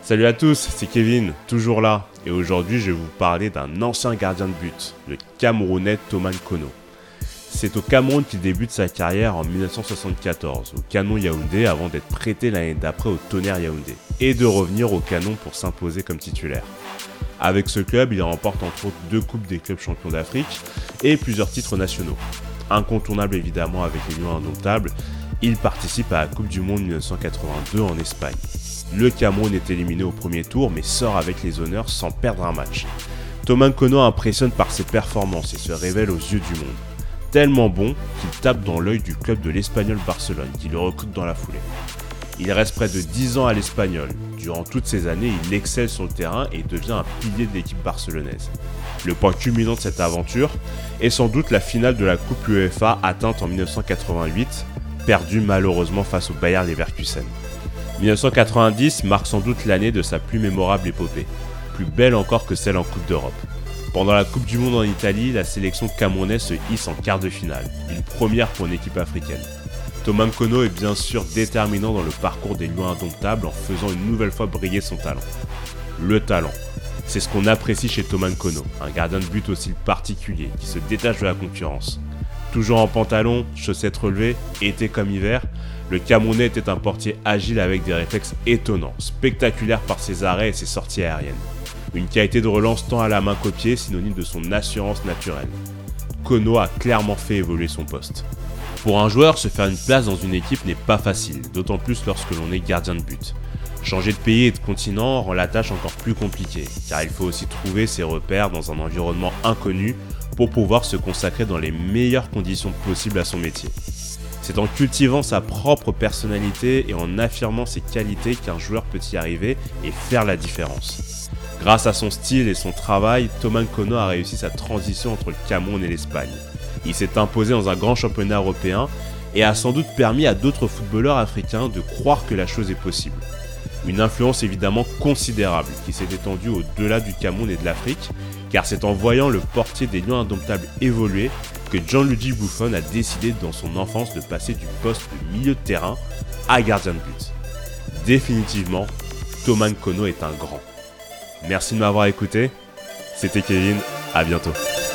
Salut à tous, c'est Kevin, toujours là, et aujourd'hui je vais vous parler d'un ancien gardien de but, le Camerounais Toman Kono. C'est au Cameroun qu'il débute sa carrière en 1974, au Canon Yaoundé avant d'être prêté l'année d'après au Tonnerre Yaoundé, et de revenir au Canon pour s'imposer comme titulaire. Avec ce club, il remporte entre autres 2 coupes des clubs champions d'Afrique et plusieurs titres nationaux. Incontournable évidemment avec les Lions indomptables, il participe à la Coupe du Monde 1982 en Espagne. Le Cameroun est éliminé au premier tour mais sort avec les honneurs sans perdre un match. Toman Kono impressionne par ses performances et se révèle aux yeux du monde. Tellement bon qu'il tape dans l'œil du club de l'Espagnol Barcelone qui le recrute dans la foulée. Il reste près de 10 ans à l'Espagnol. Durant toutes ces années, il excelle sur le terrain et devient un pilier de l'équipe barcelonaise. Le point culminant de cette aventure est sans doute la finale de la Coupe UEFA atteinte en 1988, perdue malheureusement face au Bayer Leverkusen. 1990 marque sans doute l'année de sa plus mémorable épopée, plus belle encore que celle en Coupe d'Europe. Pendant la Coupe du Monde en Italie, la sélection camerounaise se hisse en quart de finale, une première pour une équipe africaine. Toman Kono est bien sûr déterminant dans le parcours des Lions indomptables en faisant une nouvelle fois briller son talent. Le talent, c'est ce qu'on apprécie chez Toman Kono, un gardien de but au style particulier qui se détache de la concurrence. Toujours en pantalon, chaussettes relevées, été comme hiver, le Camerounais était un portier agile avec des réflexes étonnants, spectaculaires par ses arrêts et ses sorties aériennes. Une qualité de relance tant à la main qu'au pied, synonyme de son assurance naturelle. Kono a clairement fait évoluer son poste. Pour un joueur, se faire une place dans une équipe n'est pas facile, d'autant plus lorsque l'on est gardien de but. Changer de pays et de continent rend la tâche encore plus compliquée, car il faut aussi trouver ses repères dans un environnement inconnu pour pouvoir se consacrer dans les meilleures conditions possibles à son métier. C'est en cultivant sa propre personnalité et en affirmant ses qualités qu'un joueur peut y arriver et faire la différence. Grâce à son style et son travail, Toman Kono a réussi sa transition entre le Cameroun et l'Espagne. Il s'est imposé dans un grand championnat européen et a sans doute permis à d'autres footballeurs africains de croire que la chose est possible. Une influence évidemment considérable qui s'est étendue au-delà du Cameroun et de l'Afrique, car c'est en voyant le portier des Lions indomptables évoluer que Gianluigi Buffon a décidé dans son enfance de passer du poste de milieu de terrain à gardien de but. Définitivement, Toman Kono est un grand. Merci de m'avoir écouté, c'était Kevin, à bientôt.